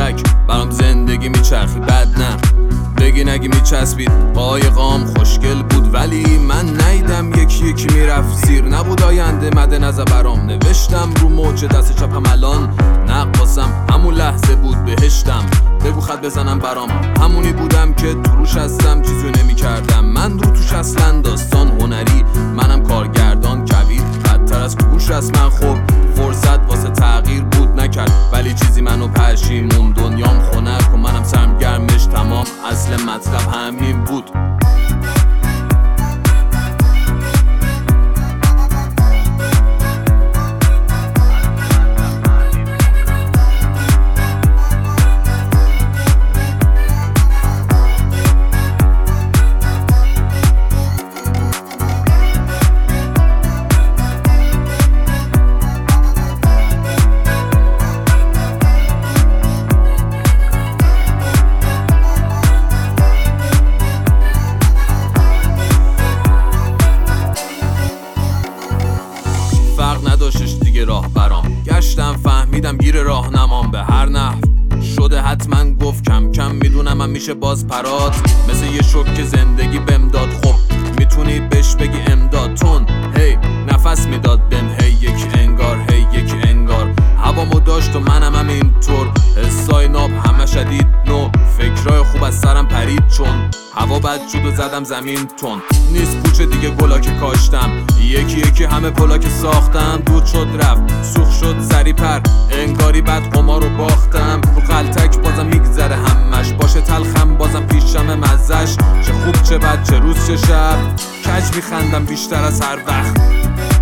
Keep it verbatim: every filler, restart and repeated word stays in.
تک برام زندگی میچرخی بد نه بگی نگی میچسبید قایقام خوشگل بود ولی من نیدم یکی یکی میرفت زیر نبود آینده مد نظر برام نوشتم رو موج دست چپم الان نقاسم همون لحظه بود بهشتم بگو خط بزنم برام همونی بودم که تو روش هستم چیزی نمی کردم من رو توش اصلا داستان هنری منم کارگردان کبیر بدتر از کوش از من خب فرصت واسه تغییر بود نکرد ولی چیزی منو پشیمون دنیام خنک و منم سرگرمش تمام اصل مطلب همین بود نداشتش دیگه راه برام گشتم فهمیدم گیر راهنمام به هر نحو شده حتما گفت کم کم میدونم من میشه باز پرات مثل یه شوک که زندگی بهم داد خب میتونی بهش بگی امداد تون هی نفس میداد بهم هی یک انگار هی یک انگار هوامو داشت و منم هم اینطور حسای ناب همه شدید نو فکرای خوب از سرم پرید چون هوا بد شد و زدم زمین تون نیست پوچه دیگه گلا که کاشتم یکی یکی همه پلا که ساختم دود شد رفت سوخ شد سری پر انگاری بد قمار رو باختم رو غلطک بازم میگذره همش باشه تلخم بازم پیشم مزش چه خوب چه بد چه روز چه شب کج میخندم بیشتر از هر وقت